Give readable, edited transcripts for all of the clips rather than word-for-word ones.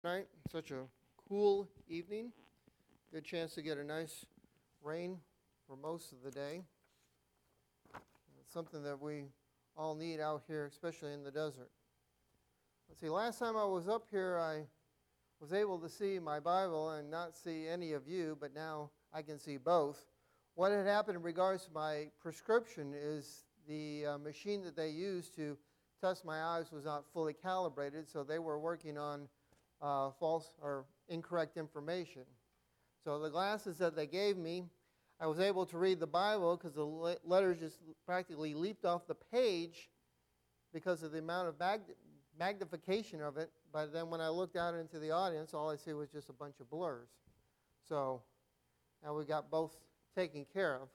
Night, such a cool evening. Good chance to get a nice rain for most of the day. It's something that we all need out here, especially in the desert. Let's see, last time I was up here, I was able to see my Bible and not see any of you, but now I can see both. What had happened in regards to my prescription is the machine that they used to test my eyes was not fully calibrated, so they were working on false or incorrect information. So the glasses that they gave me, I was able to read the Bible because the letters just practically leaped off the page because of the amount of magnification of it. But then when I looked out into the audience, all I see was just a bunch of blurs. So now we got both taken care of.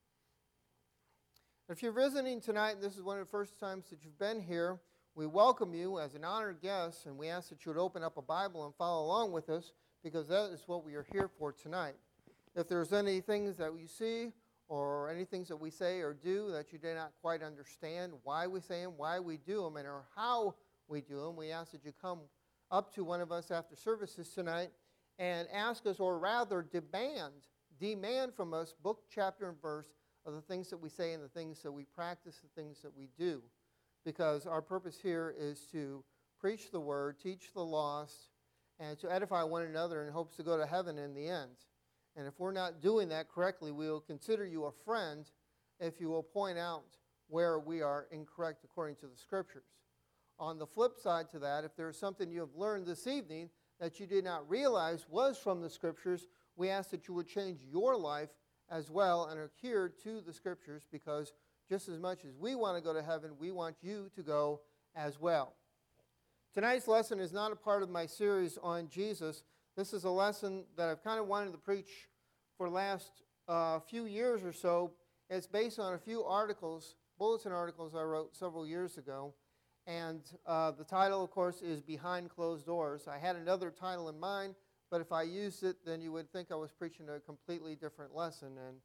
If you're visiting tonight, and this is one of the first times that you've been here, we welcome you as an honored guest, and we ask that you would open up a Bible and follow along with us, because that is what we are here for tonight. If there's any things that you see or any things that we say or do that you do not quite understand why we say them, why we do them, and or how we do them, we ask that you come up to one of us after services tonight and ask us, or rather demand from us book, chapter, and verse of the things that we say and the things that we practice, the things that we do. Because our purpose here is to preach the word, teach the lost, and to edify one another in hopes to go to heaven in the end. And if we're not doing that correctly, we will consider you a friend if you will point out where we are incorrect according to the Scriptures. On the flip side to that, if there is something you have learned this evening that you did not realize was from the Scriptures, we ask that you would change your life as well and adhere to the Scriptures, because just as much as we want to go to heaven, we want you to go as well. Tonight's lesson is not a part of my series on Jesus. This is a lesson that I've kind of wanted to preach for the last few years or so. It's based on a few articles, bulletin articles I wrote several years ago. And the title, of course, is Behind Closed Doors. I had another title in mind, but if I used it, then you would think I was preaching a completely different lesson, and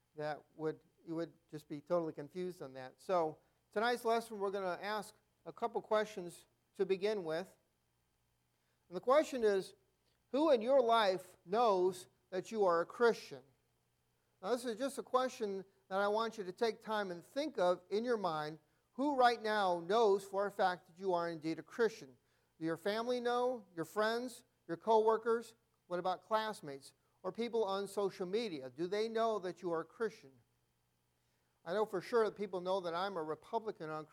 you would just be totally confused on that. So tonight's lesson, we're going to ask a couple questions to begin with. And the question is, who in your life knows that you are a Christian? Now, this is just a question that I want you to take time and think of in your mind. Who right now knows for a fact that you are indeed a Christian? Do your family know? Your friends? Your co-workers? What about classmates? Or people on social media? Do they know that you are a Christian? I know for sure that people know that I'm a Republican on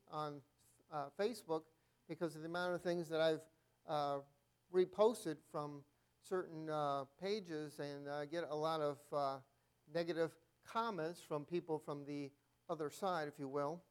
Facebook because of the amount of things that I've reposted from certain pages, and I get a lot of negative comments from people from the other side, if you will.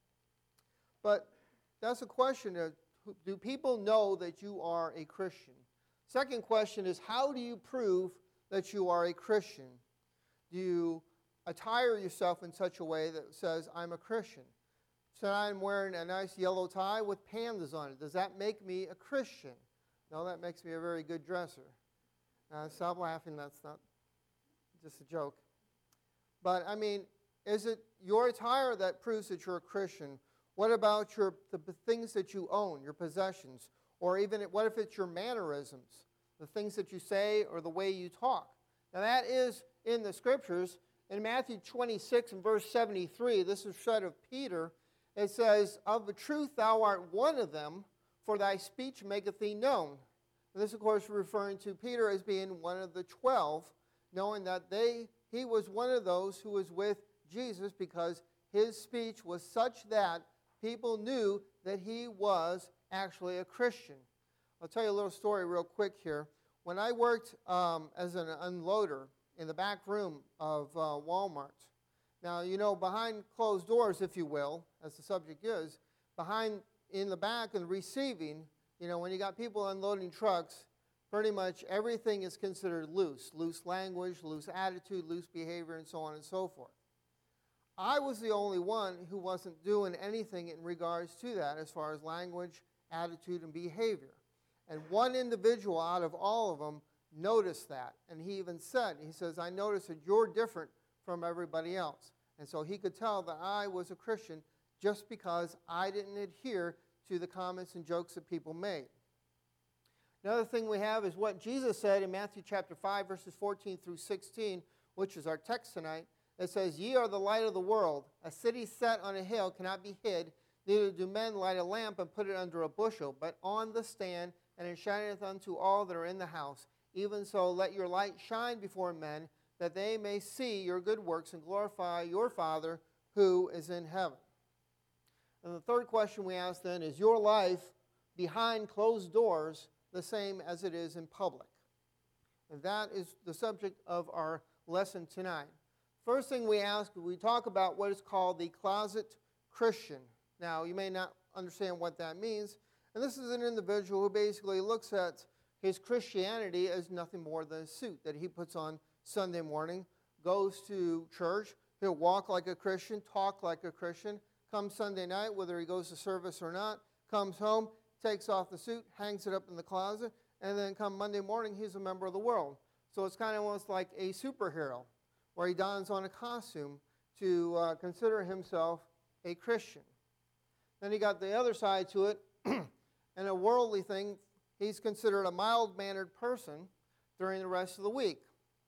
But that's a question of, do people know that you are a Christian? Second question is, how do you prove that you are a Christian? Do you attire yourself in such a way that says, I'm a Christian? Tonight I'm wearing a nice yellow tie with pandas on it. Does that make me a Christian? No, that makes me a very good dresser. Stop laughing, that's not just a joke. But, I mean, is it your attire that proves that you're a Christian? What about the things that you own, your possessions? Or even, what if it's your mannerisms, the things that you say or the way you talk? Now, that is in the Scriptures. In Matthew 26 and verse 73, this is said of Peter. It says, of the truth thou art one of them, for thy speech maketh thee known. And this, of course, referring to Peter as being one of the 12, knowing that he was one of those who was with Jesus because his speech was such that people knew that he was actually a Christian. I'll tell you a little story real quick here. When I worked as an unloader in the back room of Walmart. Now, you know, behind closed doors, if you will, as the subject is, in the back and receiving, you know, when you got people unloading trucks, pretty much everything is considered loose language, loose attitude, loose behavior, and so on and so forth. I was the only one who wasn't doing anything in regards to that as far as language, attitude, and behavior. And one individual out of all of them noticed that. And he even said, he says, I noticed that you're different from everybody else. And so he could tell that I was a Christian just because I didn't adhere to the comments and jokes that people made. Another thing we have is what Jesus said in Matthew chapter 5, verses 14 through 16, which is our text tonight. It says, "Ye are the light of the world. A city set on a hill cannot be hid, neither do men light a lamp and put it under a bushel, but on the stand, and it shineth unto all that are in the house. Even so let your light shine before men, that they may see your good works and glorify your Father who is in heaven." And the third question we ask then is, your life behind closed doors the same as it is in public? And that is the subject of our lesson tonight. First thing we ask, we talk about what is called the closet Christian. Now, you may not understand what that means. And this is an individual who basically looks at his Christianity as nothing more than a suit that he puts on Sunday morning, goes to church, he'll walk like a Christian, talk like a Christian, comes Sunday night, whether he goes to service or not, comes home, takes off the suit, hangs it up in the closet, and then come Monday morning, he's a member of the world. So it's kind of almost like a superhero, where he dons on a costume to consider himself a Christian. Then he got the other side to it, and a worldly thing, he's considered a mild-mannered person during the rest of the week.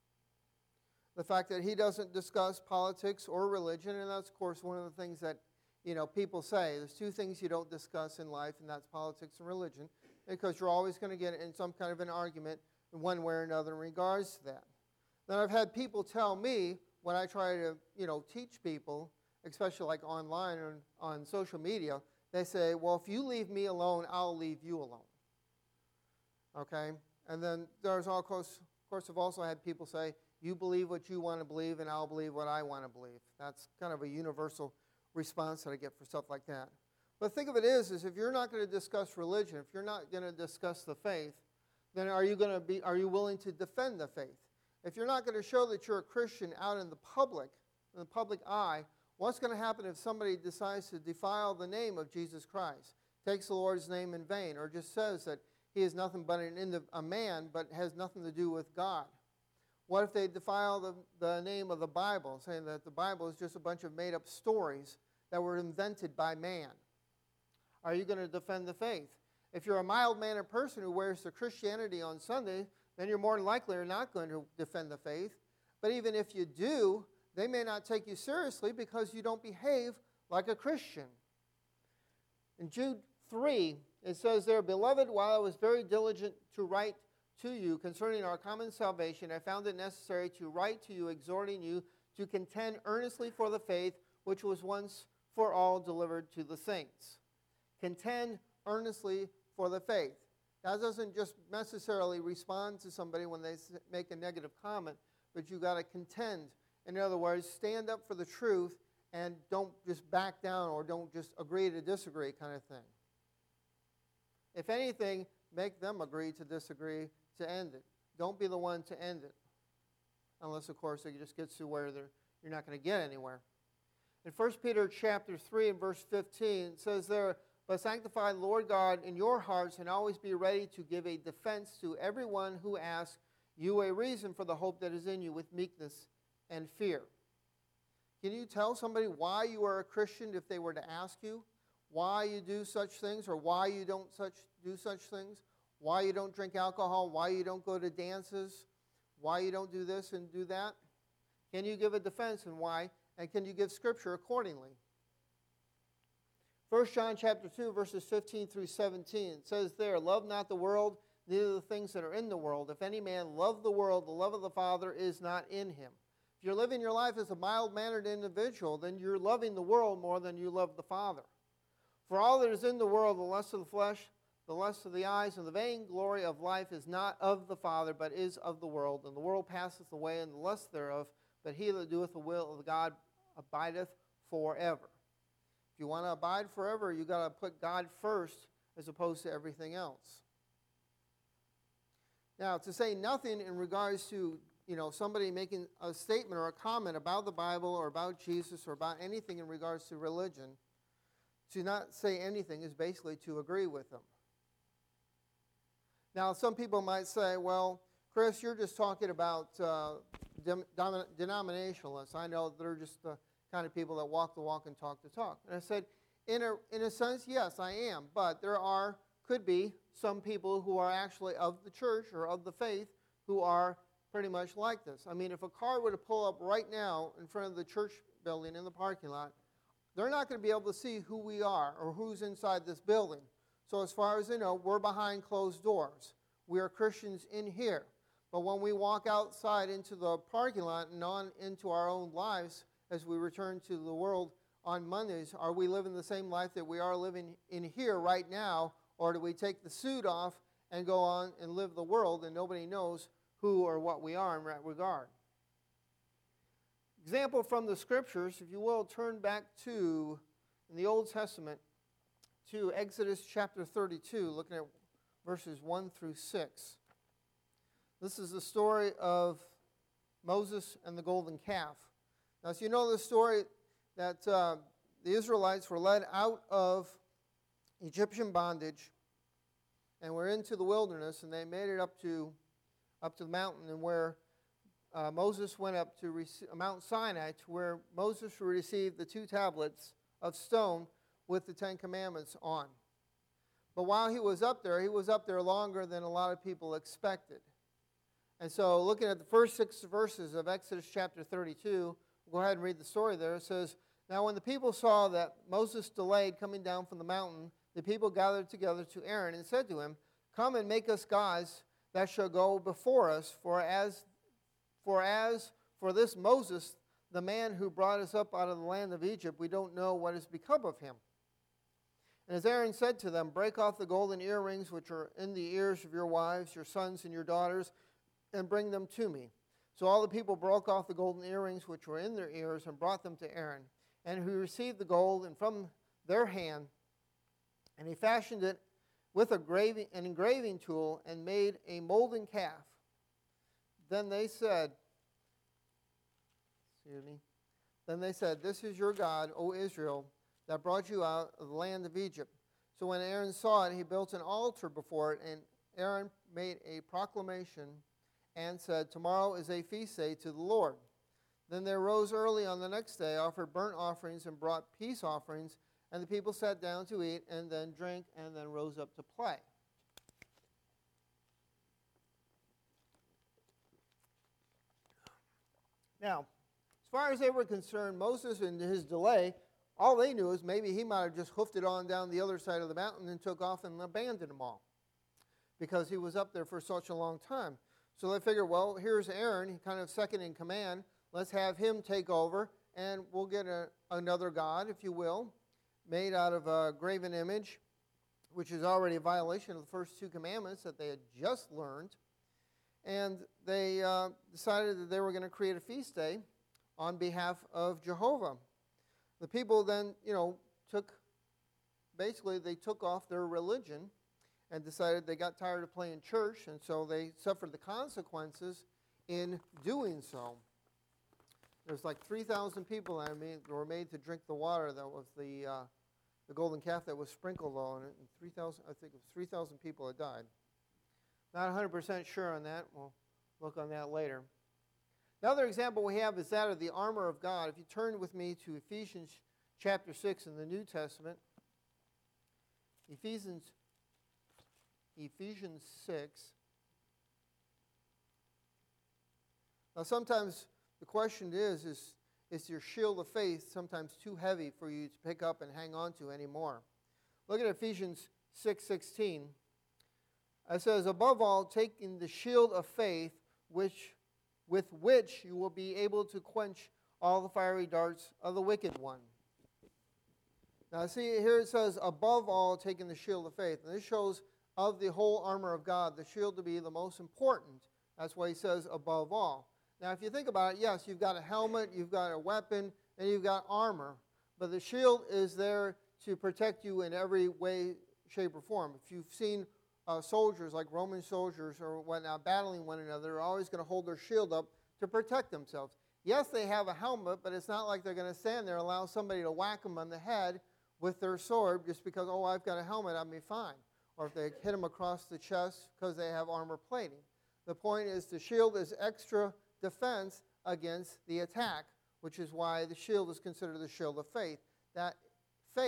The fact that he doesn't discuss politics or religion, and that's, of course, one of the things that people say. There's two things you don't discuss in life, and that's politics and religion, because you're always going to get in some kind of an argument in one way or another in regards to that. Then I've had people tell me when I try to, teach people, especially like online or on social media, they say, well, if you leave me alone, I'll leave you alone. Okay? And then there's of course, I've also had people say, you believe what you want to believe, and I'll believe what I want to believe. That's kind of a universal response that I get for stuff like that. But think of it is if you're not going to discuss religion, if you're not going to discuss the faith, then are you willing to defend the faith? If you're not going to show that you're a Christian out in the public eye, what's going to happen if somebody decides to defile the name of Jesus Christ, takes the Lord's name in vain, or just says that he is nothing but a man, but has nothing to do with God? What if they defile the name of the Bible, saying that the Bible is just a bunch of made-up stories that were invented by man? Are you going to defend the faith? If you're a mild-mannered person who wears the Christianity on Sunday, then you're more than likely not going to defend the faith. But even if you do, they may not take you seriously because you don't behave like a Christian. In Jude 3, it says there, "Beloved, while I was very diligent to write to you concerning our common salvation, I found it necessary to write to you, exhorting you to contend earnestly for the faith which was once for all delivered to the saints." Contend earnestly for the faith. That doesn't just necessarily respond to somebody when they make a negative comment, but you got to contend. In other words, stand up for the truth and don't just back down or don't just agree to disagree kind of thing. If anything, make them agree to disagree to end it. Don't be the one to end it. Unless, of course, it just gets to where you're not going to get anywhere. In 1 Peter chapter 3 and verse 15, it says there, "But sanctify the Lord God in your hearts, and always be ready to give a defense to everyone who asks you a reason for the hope that is in you with meekness and fear." Can you tell somebody why you are a Christian if they were to ask you why you do such things, or why you don't do such things? Why you don't drink alcohol? Why you don't go to dances? Why you don't do this and do that? Can you give a defense and why? And can you give Scripture accordingly? 1 John chapter 2, verses 15 through 17, it says there, "Love not the world, neither the things that are in the world. If any man love the world, the love of the Father is not in him." If you're living your life as a mild-mannered individual, then you're loving the world more than you love the Father. "For all that is in the world, the lust of the flesh, the lust of the eyes, and the vainglory of life is not of the Father, but is of the world. And the world passeth away, and the lust thereof, but he that doeth the will of God abideth forever." If you want to abide forever, you got to put God first as opposed to everything else. Now, to say nothing in regards to, somebody making a statement or a comment about the Bible or about Jesus or about anything in regards to religion, to not say anything is basically to agree with them. Now, some people might say, well, Chris, you're just talking about denominationalists. I know they're just the kind of people that walk the walk and talk the talk. And I said, in a sense, yes, I am. But there are could be some people who are actually of the church or of the faith who are pretty much like this. I mean, if a car were to pull up right now in front of the church building in the parking lot, they're not going to be able to see who we are or who's inside this building. So as far as they know, we're behind closed doors. We are Christians in here. But when we walk outside into the parking lot and on into our own lives as we return to the world on Mondays, are we living the same life that we are living in here right now, or do we take the suit off and go on and live the world and nobody knows who or what we are in that regard? Example from the Scriptures, if you will, turn back to, in the Old Testament, to Exodus chapter 32, looking at verses 1 through 6. This is the story of Moses and the golden calf. Now, as you know the story, that the Israelites were led out of Egyptian bondage and were into the wilderness, and they made it up to the mountain, and where Moses went up to Mount Sinai, to where Moses received the 2 tablets of stone with the 10 Commandments on. But while he was up there longer than a lot of people expected. And so looking at the first 6 verses of Exodus chapter 32, we'll go ahead and read the story there. It says, "Now when the people saw that Moses delayed coming down from the mountain, the people gathered together to Aaron and said to him, 'Come and make us gods that shall go before us, for this Moses, the man who brought us up out of the land of Egypt, we don't know what has become of him.' And as Aaron said to them, 'Break off the golden earrings which are in the ears of your wives, your sons, and your daughters, and bring them to me.' So all the people broke off the golden earrings which were in their ears and brought them to Aaron. And he received the gold and from their hand, and he fashioned it with an engraving tool and made a molten calf. Then they said, 'This is your God, O Israel, that brought you out of the land of Egypt.' So when Aaron saw it, he built an altar before it, and Aaron made a proclamation and said, 'Tomorrow is a feast day to the Lord.' Then they rose early on the next day, offered burnt offerings, and brought peace offerings, and the people sat down to eat, and then drink, and then rose up to play." Now, as far as they were concerned, Moses and his delay, all they knew is maybe he might have just hoofed it on down the other side of the mountain and took off and abandoned them all, because he was up there for such a long time. So they figured, well, here's Aaron, he kind of second in command. Let's have him take over, and we'll get another god, if you will, made out of a graven image, which is already a violation of the first 2 commandments that they had just learned. And they decided that they were going to create a feast day on behalf of Jehovah. The people then, took off their religion and decided they got tired of playing church, and so they suffered the consequences in doing so. There's like 3,000 people that were made to drink the water that was the golden calf that was sprinkled on it, and 3,000 people had died. Not 100% sure on that. We'll look on that later. The other example we have is that of the armor of God. If you turn with me to Ephesians chapter 6 in the New Testament, Ephesians 6. Now sometimes the question is your shield of faith sometimes too heavy for you to pick up and hang on to anymore? Look at Ephesians 6:16. It says, "Above all, taking the shield of faith, with which you will be able to quench all the fiery darts of the wicked one." Now see, here it says, above all, taking the shield of faith. And this shows of the whole armor of God, the shield to be the most important. That's why he says above all. Now if you think about it, yes, you've got a helmet, you've got a weapon, and you've got armor. But the shield is there to protect you in every way, shape, or form. If you've seen soldiers, like Roman soldiers or whatnot, battling one another, they're always going to hold their shield up to protect themselves. Yes, they have a helmet, but it's not like they're going to stand there and allow somebody to whack them on the head with their sword just because, oh, I've got a helmet, I'll be fine. Or if they hit them across the chest because they have armor plating. The point is the shield is extra defense against the attack, which is why the shield is considered the shield of faith. That faith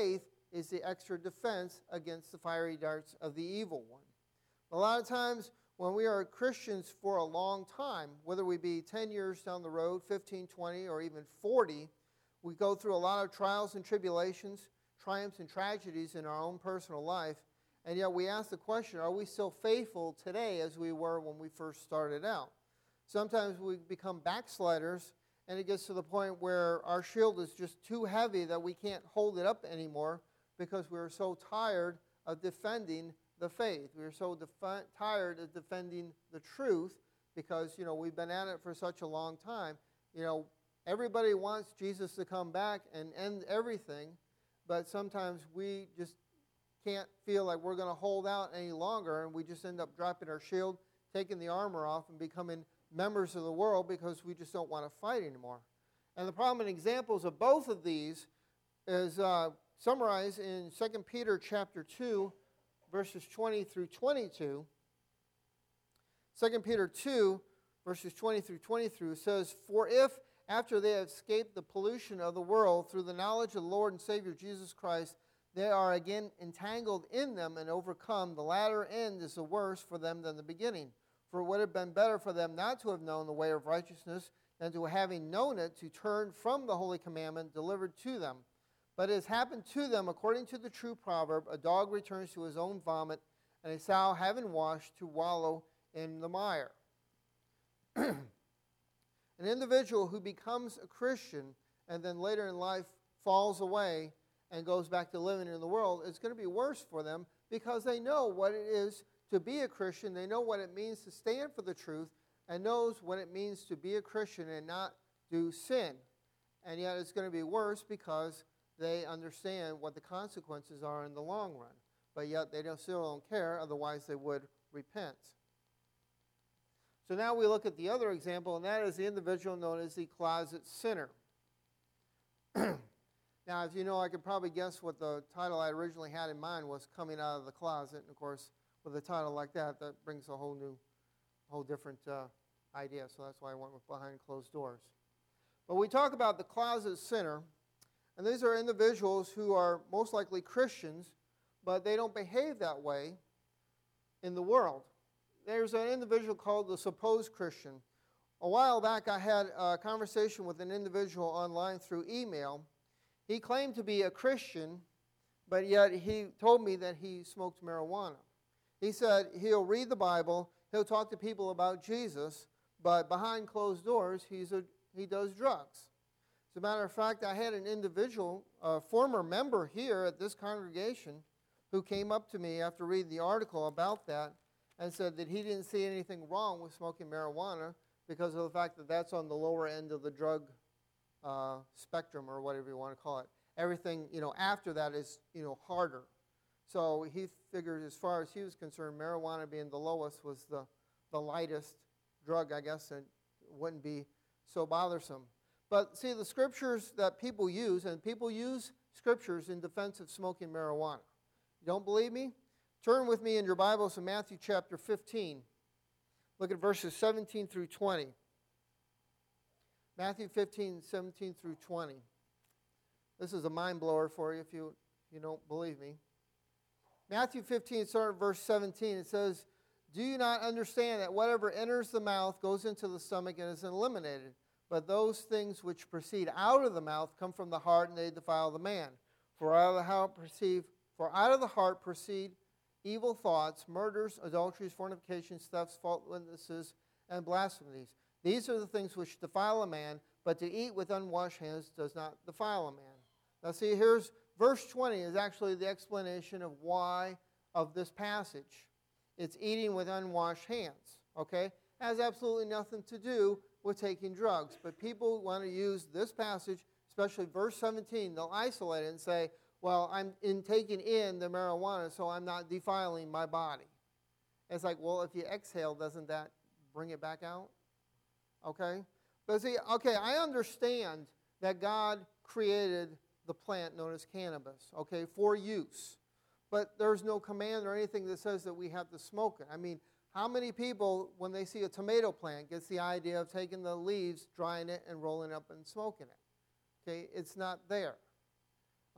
is the extra defense against the fiery darts of the evil one. A lot of times when we are Christians for a long time, whether we be 10 years down the road, 15, 20, or even 40, we go through a lot of trials and tribulations, triumphs and tragedies in our own personal life, and yet we ask the question, are we still faithful today as we were when we first started out? Sometimes we become backsliders, and it gets to the point where our shield is just too heavy that we can't hold it up anymore because we're so tired of defending the faith. We're so tired of defending the truth because, we've been at it for such a long time. Everybody wants Jesus to come back and end everything, but sometimes we just can't feel like we're going to hold out any longer, and we just end up dropping our shield, taking the armor off, and becoming members of the world because we just don't want to fight anymore. And the prominent examples of both of these is summarized in 2 Peter chapter 2, verses 20 through 22. 2 Peter 2, verses 20 through 23 says, "For if, after they have escaped the pollution of the world through the knowledge of the Lord and Savior Jesus Christ, they are again entangled in them and overcome, the latter end is the worse for them than the beginning. For it would have been better for them not to have known the way of righteousness than to, having known it, to turn from the holy commandment delivered to them. But it has happened to them according to the true proverb, a dog returns to his own vomit, and a sow having washed to wallow in the mire." An individual who becomes a Christian and then later in life falls away and goes back to living in the world, it's going to be worse for them because they know what it is to be a Christian. They know what it means to stand for the truth and knows what it means to be a Christian and not do sin. And yet it's going to be worse because they understand what the consequences are in the long run. But yet they still don't care, otherwise they would repent. So now we look at the other example, and that is the individual known as the closet sinner. Now, as you know, I could probably guess what the title I originally had in mind was, Coming Out of the Closet. And of course, with a title like that, that brings a whole different idea. So that's why I went with Behind Closed Doors. But we talk about the closet sinner, and these are individuals who are most likely Christians, but they don't behave that way in the world. There's an individual called the supposed Christian. A while back, I had a conversation with an individual online through email. He claimed to be a Christian, but yet he told me that he smoked marijuana. He said he'll read the Bible, he'll talk to people about Jesus, but behind closed doors, he does drugs. As a matter of fact, I had an individual, a former member here at this congregation, who came up to me after reading the article about that and said that he didn't see anything wrong with smoking marijuana because of the fact that that's on the lower end of the drug spectrum, or whatever you want to call it. Everything, after that is, harder. So he figured, as far as he was concerned, marijuana being the lowest was the lightest drug, I guess, and wouldn't be so bothersome. But see, the scriptures that people use, and people use scriptures in defense of smoking marijuana. You don't believe me? Turn with me in your Bibles to Matthew chapter 15. Look at verses 17 through 20. Matthew 15, 17 through 20. This is a mind blower for you if you don't believe me. Matthew 15, starting at verse 17, it says, "Do you not understand that whatever enters the mouth goes into the stomach and is eliminated? But those things which proceed out of the mouth come from the heart, and they defile the man. For out of the heart proceed evil thoughts, murders, adulteries, fornications, thefts, false witnesses, and blasphemies. These are the things which defile a man, but to eat with unwashed hands does not defile a man." Now see, here's verse 20 is actually the explanation of why of this passage. It's eating with unwashed hands, okay? It has absolutely nothing to do with taking drugs. But people want to use this passage, especially verse 17, they'll isolate it and say, well, I'm taking in the marijuana, so I'm not defiling my body. It's like, well, if you exhale, doesn't that bring it back out? Okay? But see, okay, I understand that God created the plant known as cannabis, okay, for use. But there's no command or anything that says that we have to smoke it. I mean, how many people, when they see a tomato plant, gets the idea of taking the leaves, drying it, and rolling up and smoking it? Okay, it's not there.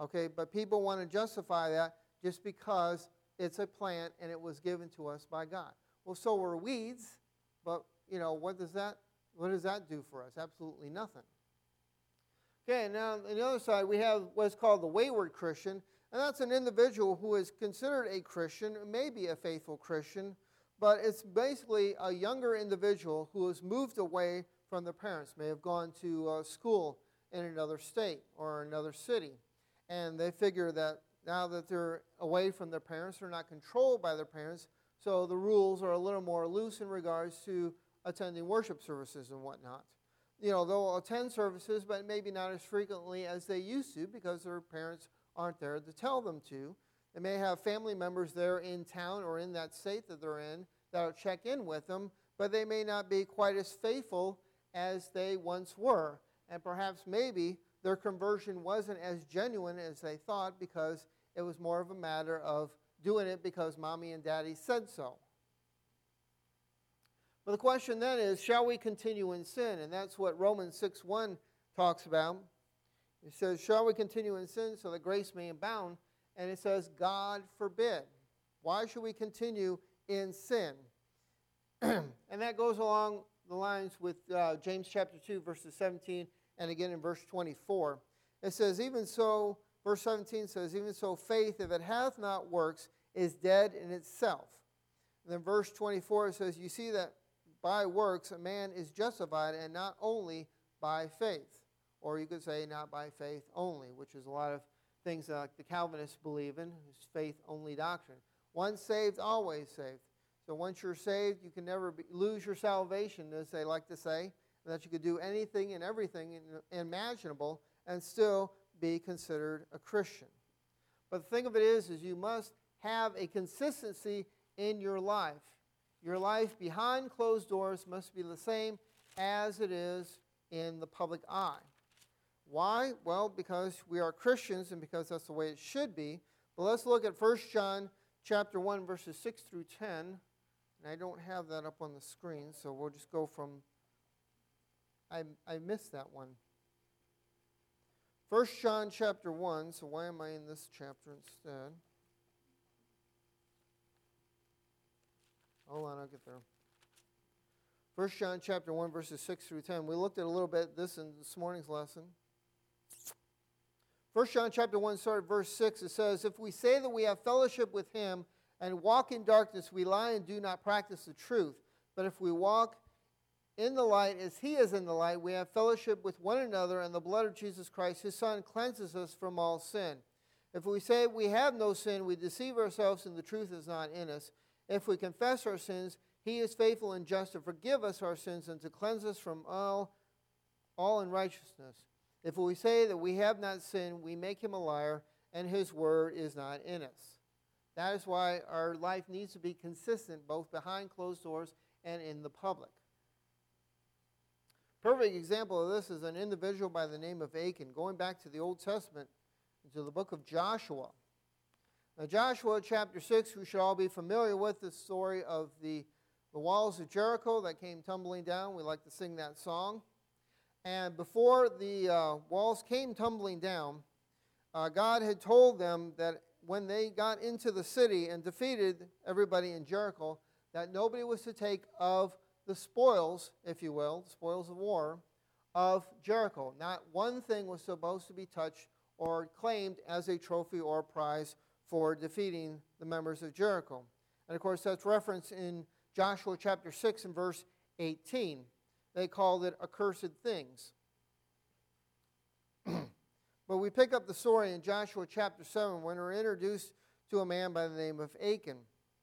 Okay, but people want to justify that just because it's a plant and it was given to us by God. Well, so are weeds, but what does that do for us? Absolutely nothing. Okay, now on the other side we have what's called the wayward Christian, and that's an individual who is considered a Christian, maybe a faithful Christian, but it's basically a younger individual who has moved away from their parents, may have gone to school in another state or another city, and they figure that now that they're away from their parents, they're not controlled by their parents, so the rules are a little more loose in regards to attending worship services and whatnot. They'll attend services, but maybe not as frequently as they used to because their parents aren't there to tell them to. They may have family members there in town or in that state that they're in that'll check in with them, but they may not be quite as faithful as they once were. And perhaps maybe their conversion wasn't as genuine as they thought because it was more of a matter of doing it because mommy and daddy said so. But the question then is, shall we continue in sin? And that's what Romans 6:1 talks about. It says, shall we continue in sin so that grace may abound? And it says, God forbid. Why should we continue in sin? And that goes along the lines with James chapter 2, verses 17, and again in verse 24. It says, even so, verse 17 says, even so faith, if it hath not works, is dead in itself. And then verse 24 says, you see that by works a man is justified, and not only by faith. Or you could say not by faith only, which is a lot of things that the Calvinists believe in, is faith-only doctrine. Once saved, always saved. So once you're saved, you can never lose your salvation, as they like to say, that you could do anything and everything imaginable and still be considered a Christian. But the thing of it is you must have a consistency in your life. Your life behind closed doors must be the same as it is in the public eye. Why? Well, because we are Christians and because that's the way it should be. But let's look at 1 John chapter 1, verses 6 through 10. And I don't have that up on the screen, so we'll just go from... I missed that one. 1 John chapter 1, so why am I in this chapter instead? Hold on, I'll get there. 1 John chapter 1, verses 6 through 10. We looked at a little bit this in this morning's lesson. 1 John chapter 1, starting at verse 6, it says, if we say that we have fellowship with him and walk in darkness, we lie and do not practice the truth. But if we walk in the light as he is in the light, we have fellowship with one another, and the blood of Jesus Christ, his Son, cleanses us from all sin. If we say we have no sin, we deceive ourselves and the truth is not in us. If we confess our sins, he is faithful and just to forgive us our sins and to cleanse us from all unrighteousness. If we say that we have not sinned, we make him a liar, and his word is not in us. That is why our life needs to be consistent, both behind closed doors and in the public. Perfect example of this is an individual by the name of Achan. Going back to the Old Testament, to the book of Joshua. Now, Joshua chapter 6, we should all be familiar with the story of the walls of Jericho that came tumbling down. We like to sing that song. And before the walls came tumbling down, God had told them that when they got into the city and defeated everybody in Jericho, that nobody was to take of the spoils, if you will, the spoils of war, of Jericho. Not one thing was supposed to be touched or claimed as a trophy or a prize for defeating the members of Jericho. And of course, that's referenced in Joshua chapter 6 and verse 18. They called it accursed things. But we pick up the story in Joshua chapter 7 when we're introduced to a man by the name of Achan.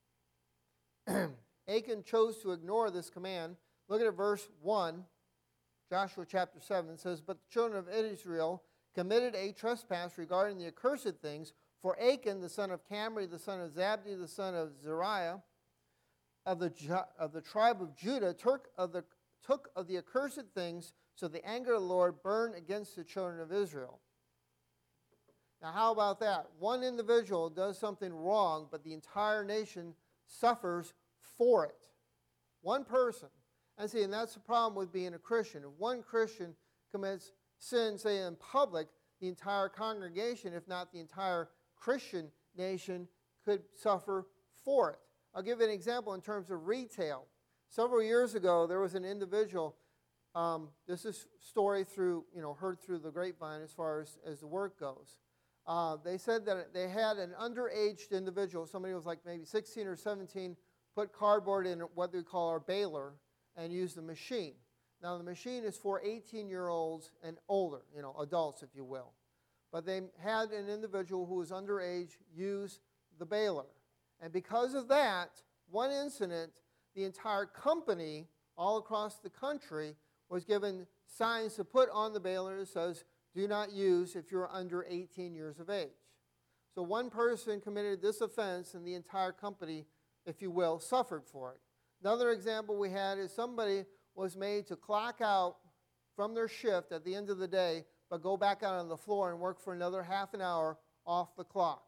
Achan chose to ignore this command. Look at verse 1, Joshua chapter 7. It says, but the children of Israel committed a trespass regarding the accursed things, for Achan, the son of Camri, the son of Zabdi, the son of Zeriah, of the tribe of Judah, took of the accursed things, so the anger of the Lord burned against the children of Israel. Now how about that? One individual does something wrong, but the entire nation suffers for it. One person. And see, and that's the problem with being a Christian. If one Christian commits sin, say in public, the entire congregation, if not the entire Christian nation, could suffer for it. I'll give you an example in terms of retail. Several years ago, there was an individual, this is story through, heard through the grapevine as far as the work goes. They said that they had an underaged individual, somebody who was like maybe 16 or 17, put cardboard in what they call our baler and use the machine. Now, the machine is for 18-year-olds and older, adults, if you will. But they had an individual who was underage use the baler. And because of that, one incident, the entire company all across the country was given signs to put on the baler that says, do not use if you're under 18 years of age. So one person committed this offense and the entire company, if you will, suffered for it. Another example we had is somebody was made to clock out from their shift at the end of the day, but go back out on the floor and work for another half an hour off the clock.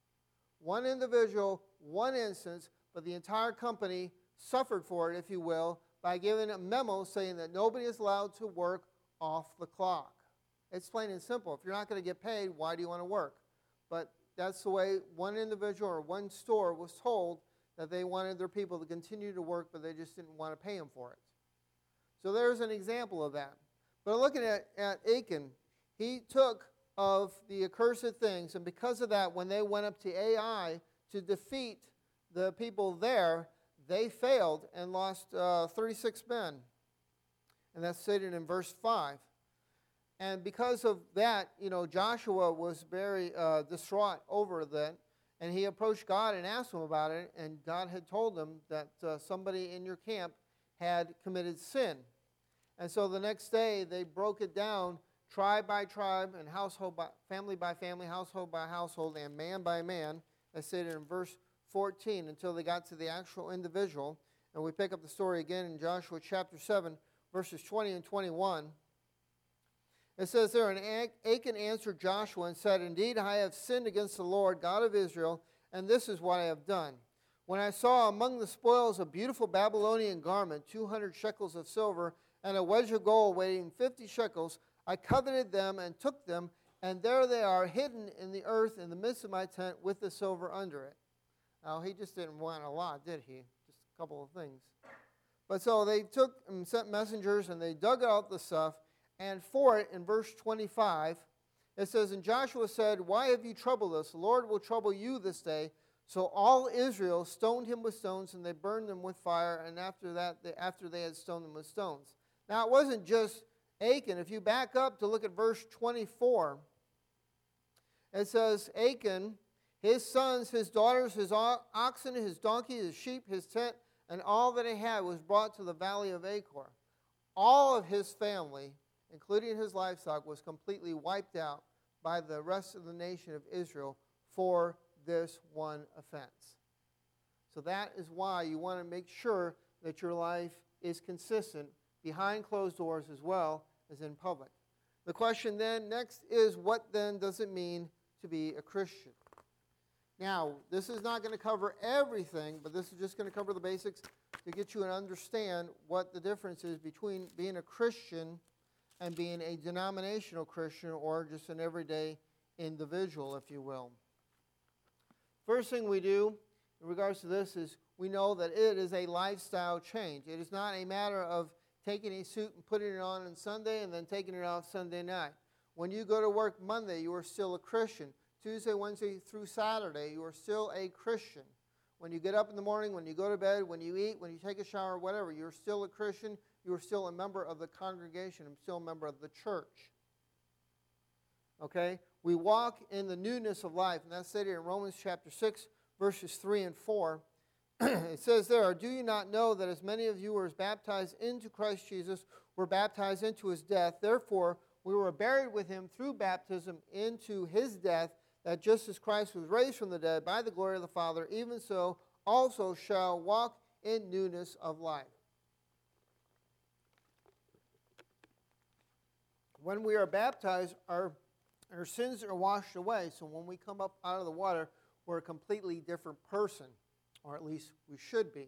One individual, one instance, but the entire company suffered for it, if you will, by giving a memo saying that nobody is allowed to work off the clock. It's plain and simple. If you're not going to get paid, why do you want to work? But that's the way one individual or one store was told that they wanted their people to continue to work, but they just didn't want to pay them for it. So there's an example of that. But looking at Achan, he took of the accursed things, and because of that, when they went up to Ai to defeat the people there, they failed and lost 36 men. And that's stated in verse 5. And because of that, Joshua was very distraught over that. And he approached God and asked him about it. And God had told him that somebody in your camp had committed sin. And so the next day, they broke it down tribe by tribe and household by family, household by household, and man by man, as stated in verse 14, until they got to the actual individual. And we pick up the story again in Joshua chapter 7, verses 20 and 21. It says there, and Achan answered Joshua and said, indeed, I have sinned against the Lord, God of Israel, and this is what I have done. When I saw among the spoils a beautiful Babylonian garment, 200 shekels of silver, and a wedge of gold weighing 50 shekels, I coveted them and took them, and there they are hidden in the earth in the midst of my tent with the silver under it. Now, he just didn't want a lot, did he? Just a couple of things. But so they took and sent messengers, and they dug out the stuff, and for it, in verse 25, it says, and Joshua said, why have you troubled us? The Lord will trouble you this day. So all Israel stoned him with stones, and they burned them with fire, and after they had stoned them with stones. Now, it wasn't just Achan. If you back up to look at verse 24, it says, Achan, his sons, his daughters, his oxen, his donkey, his sheep, his tent, and all that he had was brought to the valley of Achor. All of his family, including his livestock, was completely wiped out by the rest of the nation of Israel for this one offense. So that is why you want to make sure that your life is consistent behind closed doors as well as in public. The question then next is, what then does it mean to be a Christian? Now, this is not going to cover everything, but this is just going to cover the basics to get you to understand what the difference is between being a Christian and being a denominational Christian, or just an everyday individual, if you will. First thing we do in regards to this is we know that it is a lifestyle change. It is not a matter of taking a suit and putting it on Sunday and then taking it off Sunday night. When you go to work Monday, you are still a Christian. Tuesday, Wednesday through Saturday, you are still a Christian. When you get up in the morning, when you go to bed, when you eat, when you take a shower, whatever, you're still a Christian. You are still a member of the congregation. I'm still a member of the church. Okay? We walk in the newness of life, and that's stated in Romans chapter 6, verses 3 and 4. It says there, do you not know that as many of you were baptized into Christ Jesus were baptized into his death? Therefore, we were buried with him through baptism into his death, that just as Christ was raised from the dead by the glory of the Father, even so also shall walk in newness of life. When we are baptized, our sins are washed away. So when we come up out of the water, we're a completely different person, or at least we should be.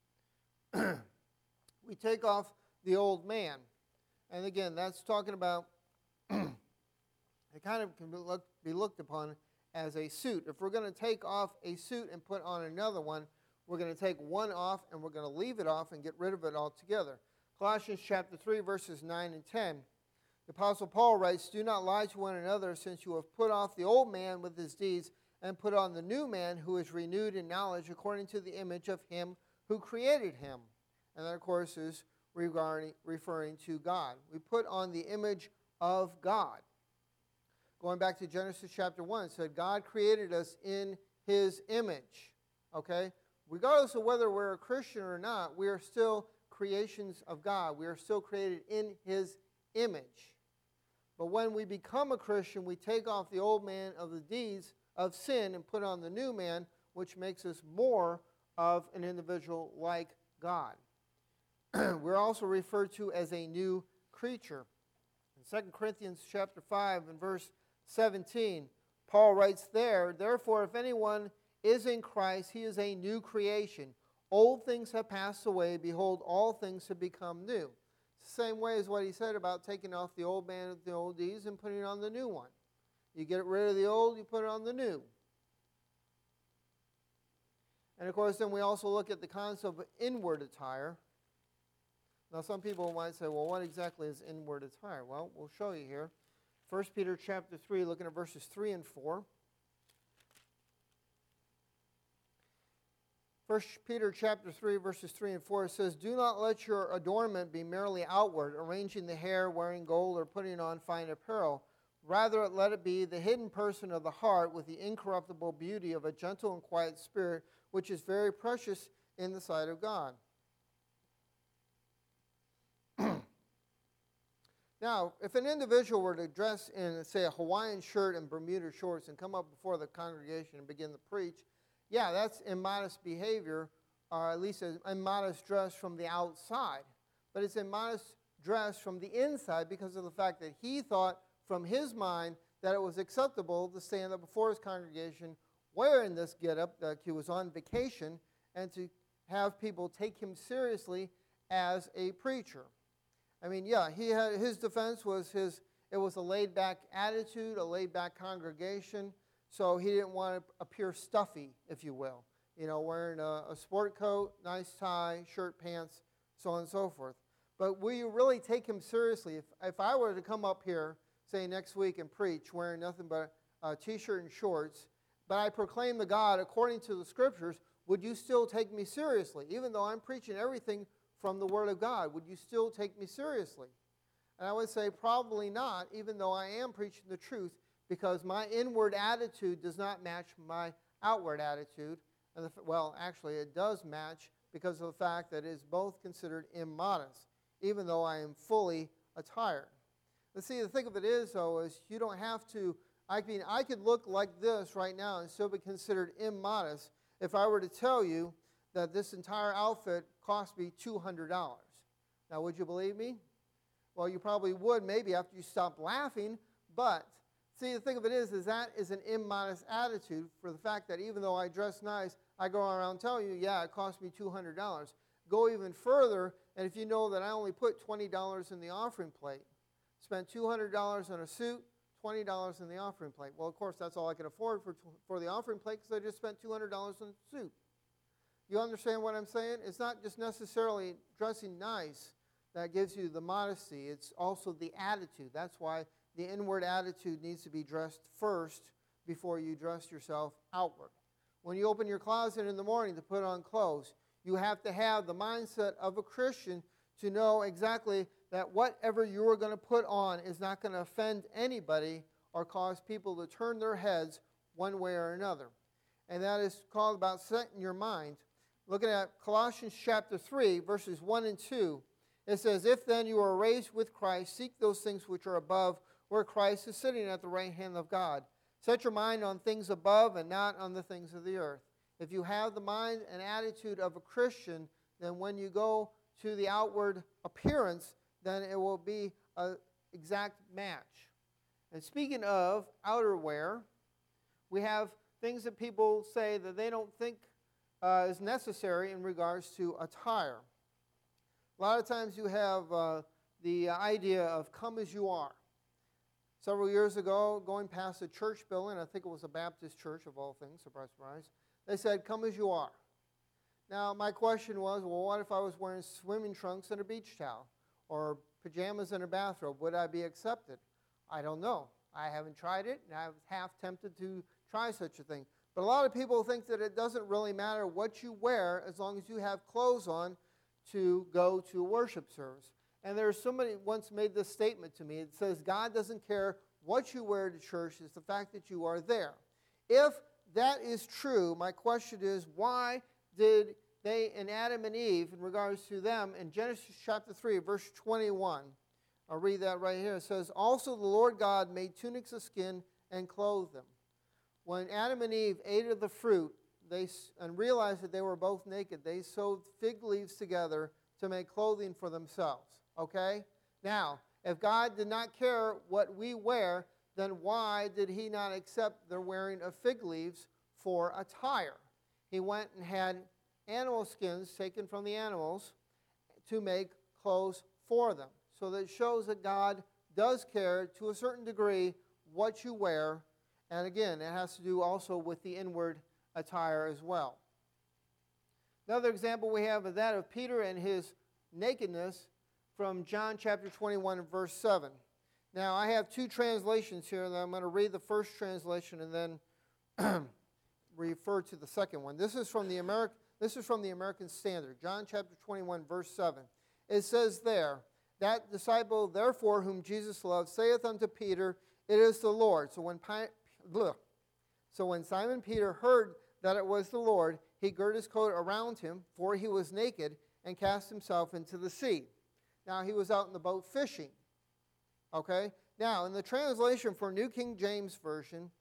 We take off the old man. And again, that's talking about It kind of can be looked upon as a suit. If we're going to take off a suit and put on another one, we're going to take one off and we're going to leave it off and get rid of it altogether. Colossians chapter 3, verses 9 and 10. The Apostle Paul writes, "Do not lie to one another, since you have put off the old man with his deeds and put on the new man, who is renewed in knowledge according to the image of him who created him." And that, of course, is referring to God. We put on the image of God. Going back to Genesis chapter 1, it said God created us in his image. Okay? Regardless of whether we're a Christian or not, we are still creations of God. We are still created in his image. But when we become a Christian, we take off the old man of the deeds of sin and put on the new man, which makes us more of an individual like God. We're also referred to as a new creature. In 2 Corinthians chapter 5 and verse 17, Paul writes there, "Therefore, if anyone is in Christ, he is a new creation. Old things have passed away. Behold, all things have become new." It's the same way as what he said about taking off the old man of the old deeds and putting on the new one. You get rid of the old, you put on the new. And of course, then we also look at the concept of inward attire. Now, some people might say, well, what exactly is inward attire? Well, we'll show you here. 1 Peter chapter 3, looking at verses 3 and 4. 1 Peter chapter 3, verses 3 and 4 says, "Do not let your adornment be merely outward, arranging the hair, wearing gold, or putting on fine apparel. Rather, let it be the hidden person of the heart with the incorruptible beauty of a gentle and quiet spirit, which is very precious in the sight of God." Now, if an individual were to dress in, say, a Hawaiian shirt and Bermuda shorts and come up before the congregation and begin to preach, yeah, that's immodest behavior, or at least an immodest dress from the outside. But it's immodest dress from the inside because of the fact that he thought from his mind that it was acceptable to stand up before his congregation wearing this getup, like he was on vacation, and to have people take him seriously as a preacher. I mean, yeah, his defense was it was a laid-back attitude, a laid-back congregation, so he didn't want to appear stuffy, if you will. You know, wearing a sport coat, nice tie, shirt, pants, so on and so forth. But will you really take him seriously? If I were to come up here, say next week, and preach wearing nothing but a T-shirt and shorts, but I proclaim the God according to the Scriptures, would you still take me seriously? Even though I'm preaching everything from the Word of God, would you still take me seriously? And I would say probably not, even though I am preaching the truth, because my inward attitude does not match my outward attitude. And well, actually, it does match because of the fact that it is both considered immodest, even though I am fully attired. But see, the thing of it is, though, is you don't have to, I mean, I could look like this right now and still be considered immodest if I were to tell you that this entire outfit cost me $200. Now, would you believe me? Well, you probably would maybe after you stopped laughing, but see, the thing of it is that is an immodest attitude for the fact that even though I dress nice, I go around telling you, yeah, it cost me $200. Go even further, and if you know that I only put $20 in the offering plate, spent $200 on a suit, $20 in the offering plate. Well, of course, that's all I can afford for the offering plate because I just spent $200 on a suit. You understand what I'm saying? It's not just necessarily dressing nice that gives you the modesty. It's also the attitude. That's why the inward attitude needs to be dressed first before you dress yourself outward. When you open your closet in the morning to put on clothes, you have to have the mindset of a Christian to know exactly that whatever you are going to put on is not going to offend anybody or cause people to turn their heads one way or another. And that is called about setting your mind. Looking at Colossians chapter 3, verses 1 and 2, it says, "If then you are raised with Christ, seek those things which are above, where Christ is sitting at the right hand of God. Set your mind on things above and not on the things of the earth." If you have the mind and attitude of a Christian, then when you go to the outward appearance, then it will be an exact match. And speaking of outerwear, we have things that people say that they don't think is necessary in regards to attire. A lot of times you have the idea of come as you are. Several years ago, going past a church building, I think it was a Baptist church of all things, surprise, surprise, they said, "Come as you are." Now, my question was, well, what if I was wearing swimming trunks and a beach towel or pajamas and a bathrobe? Would I be accepted? I don't know. I haven't tried it, and I'm half tempted to try such a thing. But a lot of people think that it doesn't really matter what you wear as long as you have clothes on to go to a worship service. And there's somebody once made this statement to me. It says, God doesn't care what you wear to church, it's the fact that you are there. If that is true, my question is, why did they, in Adam and Eve, in regards to them, in Genesis chapter 3, verse 21, I'll read that right here. It says, "Also the Lord God made tunics of skin and clothed them." When Adam and Eve ate of the fruit and realized that they were both naked, they sewed fig leaves together to make clothing for themselves. Okay? Now, if God did not care what we wear, then why did He not accept the wearing of fig leaves for attire? He went and had animal skins taken from the animals to make clothes for them. So that shows that God does care to a certain degree what you wear. And again, it has to do also with the inward attire as well. Another example we have of that of Peter and his nakedness from John chapter 21 and verse 7. Now, I have two translations here, and I'm going to read the first translation and then refer to the second one. This is from the American Standard, John chapter 21, verse 7. It says there, "That disciple, therefore, whom Jesus loved, saith unto Peter, It is the Lord. So when Simon Peter heard that it was the Lord, he girt his coat around him, for he was naked, and cast himself into the sea." Now, he was out in the boat fishing. Okay? Now, in the translation for New King James Version,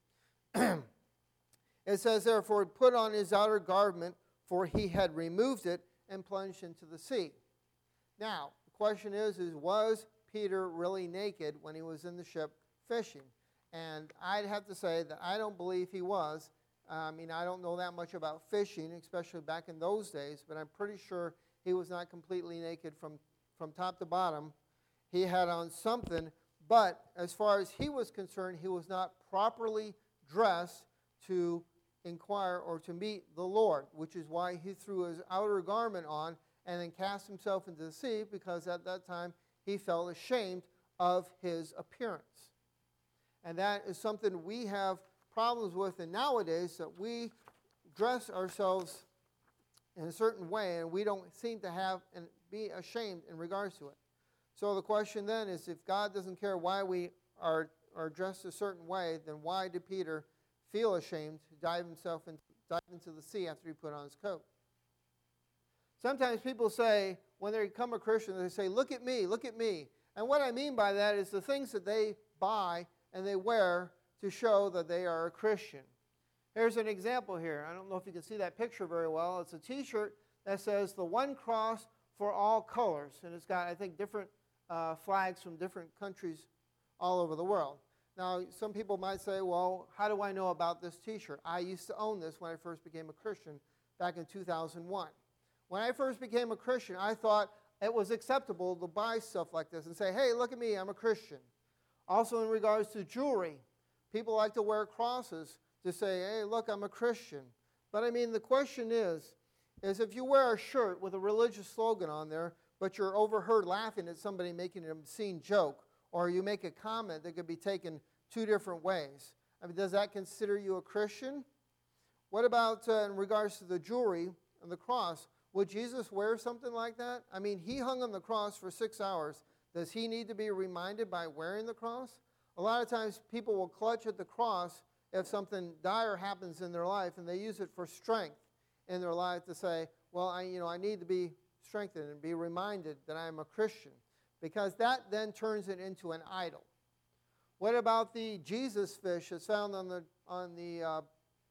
it says, "Therefore, put on his outer garment, for he had removed it, and plunged into the sea." Now, the question is was Peter really naked when he was in the ship fishing? And I'd have to say that I don't believe he was. I don't know that much about fishing, especially back in those days, but I'm pretty sure he was not completely naked from top to bottom. He had on something, but as far as he was concerned, he was not properly dressed to inquire or to meet the Lord, which is why he threw his outer garment on and then cast himself into the sea, because at that time he felt ashamed of his appearance. And that is something we have problems with in nowadays, that we dress ourselves in a certain way and we don't seem to have and be ashamed in regards to it. So the question then is, if God doesn't care why we are dressed a certain way, then why did Peter feel ashamed to dive into the sea after he put on his coat? Sometimes people say, when they become a Christian, they say, "Look at me, look at me." And what I mean by that is the things that they buy and they wear to show that they are a Christian. Here's an example here. I don't know if you can see that picture very well. It's a t-shirt that says "The One Cross for All Colors." And it's got, I think, different flags from different countries all over the world. Now, some people might say, well, how do I know about this t-shirt? I used to own this when I first became a Christian back in 2001. When I first became a Christian, I thought it was acceptable to buy stuff like this and say, "Hey, look at me, I'm a Christian." Also, in regards to jewelry, people like to wear crosses to say, "Hey, look, I'm a Christian." But the question is if you wear a shirt with a religious slogan on there, but you're overheard laughing at somebody making an obscene joke, or you make a comment that could be taken two different ways, does that consider you a Christian? What about in regards to the jewelry and the cross? Would Jesus wear something like that? He hung on the cross for 6 hours. Does he need to be reminded by wearing the cross? A lot of times people will clutch at the cross if something dire happens in their life, and they use it for strength in their life to say, well, I need to be strengthened and be reminded that I am a Christian, because that then turns it into an idol. What about the Jesus fish that's found on the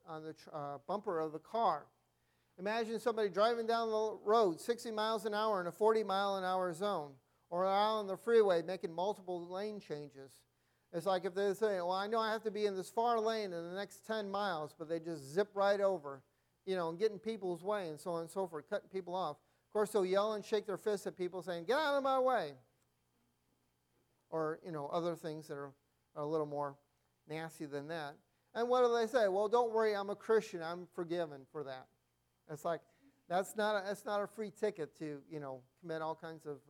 bumper of the car? Imagine somebody driving down the road 60 miles an hour in a 40-mile-an-hour zone, or out on the freeway making multiple lane changes. It's like if they say, well, I know I have to be in this far lane in the next 10 miles, but they just zip right over, and get in people's way and so on and so forth, cutting people off. Of course, they'll yell and shake their fists at people saying, "Get out of my way." Or, other things that are are a little more nasty than that. And what do they say? Well, don't worry, I'm a Christian. I'm forgiven for that. It's like, that's not a free ticket to, commit all kinds of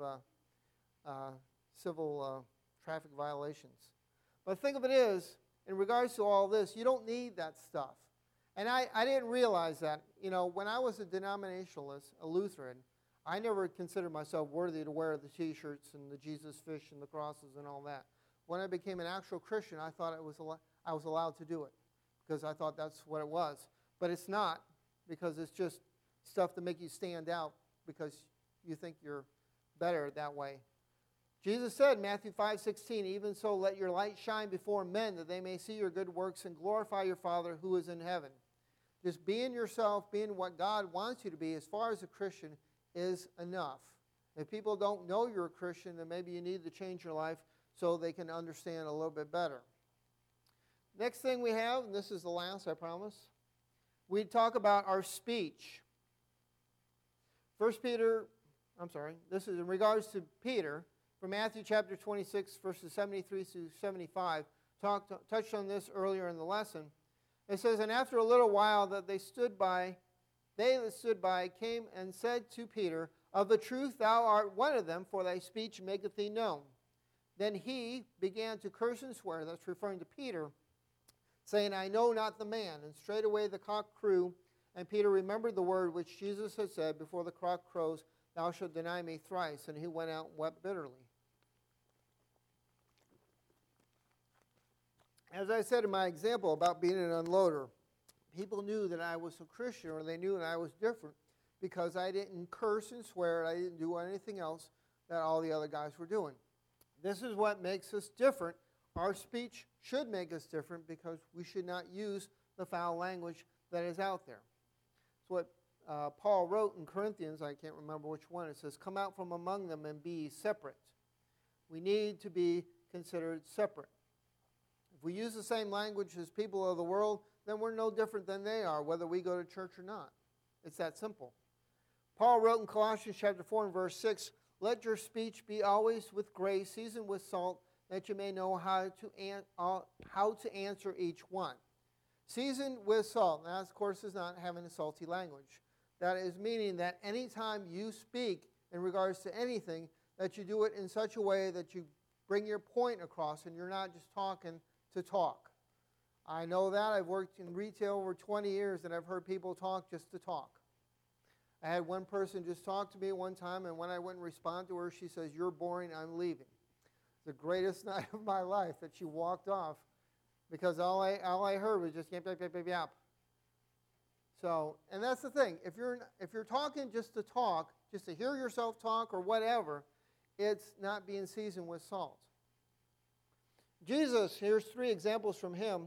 civil traffic violations. But the thing of it is, in regards to all this, you don't need that stuff. And I didn't realize that. When I was a denominationalist, a Lutheran, I never considered myself worthy to wear the T-shirts and the Jesus fish and the crosses and all that. When I became an actual Christian, I thought I was allowed to do it because I thought that's what it was. But it's not, because it's just stuff to make you stand out because you think you're better that way. Jesus said in Matthew 5:16, even so let your light shine before men that they may see your good works and glorify your Father who is in heaven. Just being yourself, being what God wants you to be as far as a Christian is enough. If people don't know you're a Christian, then maybe you need to change your life so they can understand a little bit better. Next thing we have, and this is the last, I promise, we talk about our speech. This is in regards to Peter, from Matthew chapter 26, verses 73 through 75. Touched on this earlier in the lesson. It says, and after a little while they that stood by came and said to Peter, of the truth thou art one of them, for thy speech maketh thee known. Then he began to curse and swear, that's referring to Peter, saying, I know not the man. And straightway the cock crew, and Peter remembered the word which Jesus had said, before the cock crows, thou shalt deny me thrice. And he went out and wept bitterly. As I said in my example about being an unloader, people knew that I was a Christian, or they knew that I was different, because I didn't curse and swear, and I didn't do anything else that all the other guys were doing. This is what makes us different. Our speech should make us different, because we should not use the foul language that is out there. It's what Paul wrote in Corinthians, I can't remember which one. It says, come out from among them and be separate. We need to be considered separate. If we use the same language as people of the world, then we're no different than they are, whether we go to church or not. It's that simple. Paul wrote in Colossians chapter 4 and verse 6, let your speech be always with grace, seasoned with salt, that you may know how to answer each one. Seasoned with salt. Now, of course, is not having a salty language. That is meaning that anytime you speak in regards to anything, that you do it in such a way that you bring your point across and you're not just talking to talk. I know that. I've worked in retail over 20 years, and I've heard people talk just to talk. I had one person just talk to me one time, and when I went and respond to her, she says, you're boring, I'm leaving. The greatest night of my life that she walked off, because all I heard was just yap, yap, yap, yap, yap. So, and that's the thing. If you're talking just to talk, just to hear yourself talk or whatever, it's not being seasoned with salt. Jesus, here's 3 examples from him.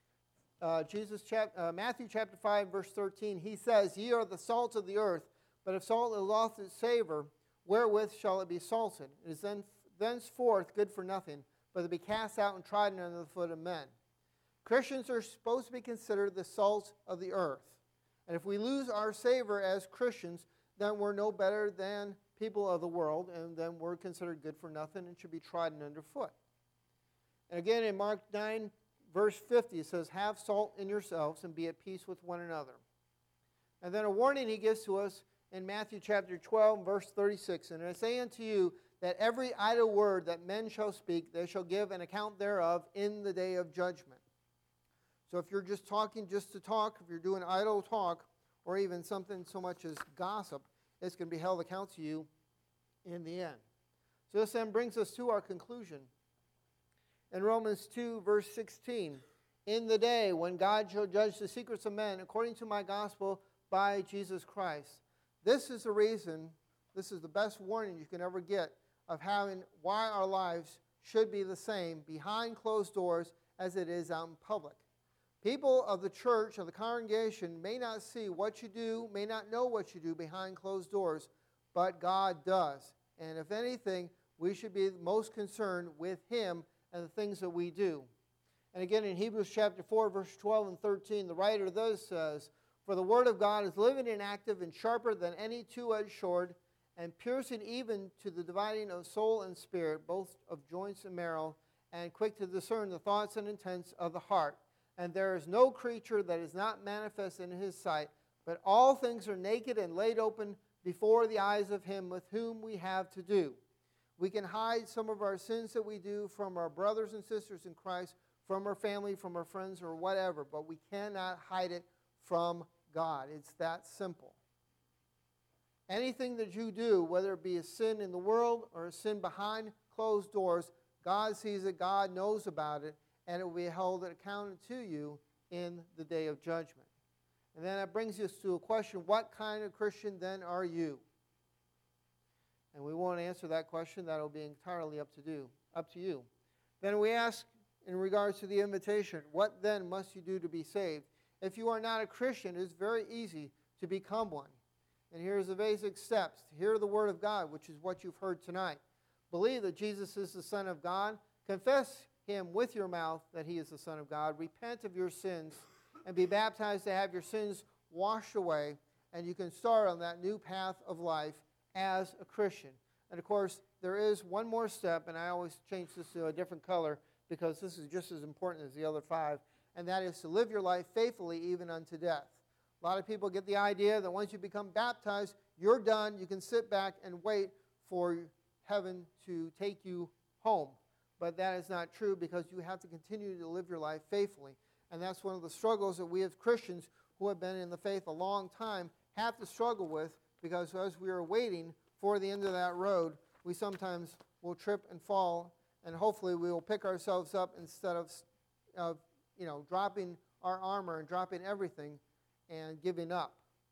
Matthew chapter 5, verse 13, he says, ye are the salt of the earth, but if salt has lost its savor, wherewith shall it be salted? It is thenceforth good for nothing, but to be cast out and trodden under the foot of men. Christians are supposed to be considered the salt of the earth. And if we lose our savor as Christians, then we're no better than people of the world, and then we're considered good for nothing and should be trodden underfoot. And again, in Mark 9, verse 50, it says, have salt in yourselves and be at peace with one another. And then a warning he gives to us in Matthew chapter 12, verse 36, and I say unto you that every idle word that men shall speak, they shall give an account thereof in the day of judgment. So if you're just talking just to talk, if you're doing idle talk, or even something so much as gossip, it's going to be held account to you in the end. So this then brings us to our conclusion. In Romans 2, verse 16, in the day when God shall judge the secrets of men according to my gospel by Jesus Christ. This is the reason, this is the best warning you can ever get of having why our lives should be the same behind closed doors as it is out in public. People of the church, of the congregation, may not see what you do, may not know what you do behind closed doors, but God does. And if anything, we should be most concerned with Him and the things that we do. And again, in Hebrews chapter 4, verse 12 and 13, the writer thus says, for the word of God is living and active and sharper than any two-edged sword, and piercing even to the dividing of soul and spirit, both of joints and marrow, and quick to discern the thoughts and intents of the heart. And there is no creature that is not manifest in his sight, but all things are naked and laid open before the eyes of him with whom we have to do. We can hide some of our sins that we do from our brothers and sisters in Christ, from our family, from our friends, or whatever, but we cannot hide it from God. It's that simple. Anything that you do, whether it be a sin in the world or a sin behind closed doors, God sees it, God knows about it, and it will be held accounted to you in the day of judgment. And then that brings us to a question, what kind of Christian then are you? And we won't answer that question. That will be entirely up to you. Then we ask, in regards to the invitation, what then must you do to be saved? If you are not a Christian, it is very easy to become one. And here's the basic steps. Hear the Word of God, which is what you've heard tonight. Believe that Jesus is the Son of God. Confess Him with your mouth that He is the Son of God. Repent of your sins and be baptized to have your sins washed away. And you can start on that new path of life as a Christian. And of course, there is one more step, and I always change this to a different color because this is just as important as the other 5, and that is to live your life faithfully even unto death. A lot of people get the idea that once you become baptized, you're done. You can sit back and wait for heaven to take you home. But that is not true because you have to continue to live your life faithfully. And that's one of the struggles that we as Christians who have been in the faith a long time have to struggle with, because as we are waiting for the end of that road, we sometimes will trip and fall, and hopefully we will pick ourselves up instead of dropping our armor and dropping everything and giving up.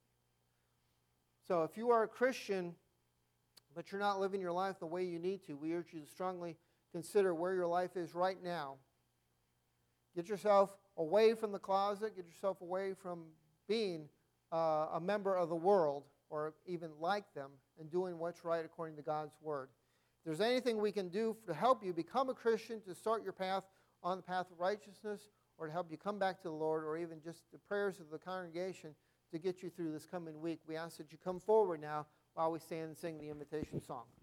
So if you are a Christian, but you're not living your life the way you need to, we urge you to strongly consider where your life is right now. Get yourself away from the closet. Get yourself away from being a member of the world or even like them, and doing what's right according to God's Word. If there's anything we can do to help you become a Christian, to start your path on the path of righteousness, or to help you come back to the Lord, or even just the prayers of the congregation to get you through this coming week, we ask that you come forward now while we stand and sing the invitation song.